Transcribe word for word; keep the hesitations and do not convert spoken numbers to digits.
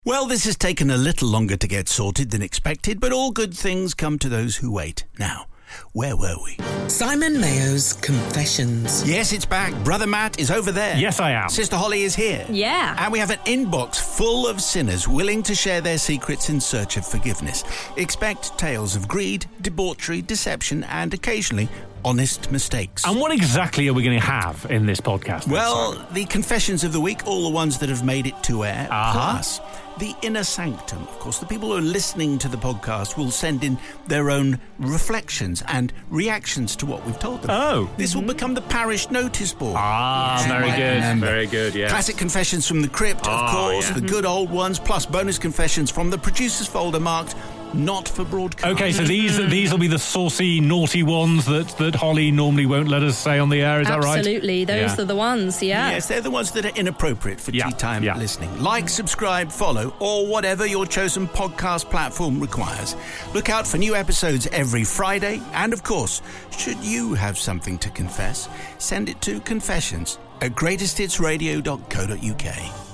Well, this has taken a little longer to get sorted than expected, but all good things come to those who wait. Now, where were we? Simon Mayo's Confessions. Yes, it's back. Brother Matt is over there. Yes, I am. Sister Holly is here. Yeah. And we have an inbox full of sinners willing to share their secrets in search of forgiveness. Expect tales of greed, debauchery, deception, and occasionally honest mistakes. And what exactly are we going to have in this podcast? Well, the confessions of the week, all the ones that have made it to air, Uh-huh. plus the inner sanctum. Of course, the people who are listening to the podcast will send in their own reflections and reactions to what we've told them. Oh. This will become the parish notice board. Ah, Yes, you very might good. remember. Very good, yes. Classic confessions from the crypt, of Oh, course, yeah. the good old ones, plus bonus confessions from the producers folder marked not for broadcast. Okay, so these these will be the saucy, naughty ones that, that Holly normally won't let us say on the air, is that right? Absolutely, those Yeah. are the ones, yeah. Yes, they're the ones that are inappropriate for Yeah, tea time yeah. listening. Like, subscribe, follow, or whatever your chosen podcast platform requires. Look out for new episodes every Friday. And of course, should you have something to confess, send it to confessions at greatest hits radio dot co dot uk.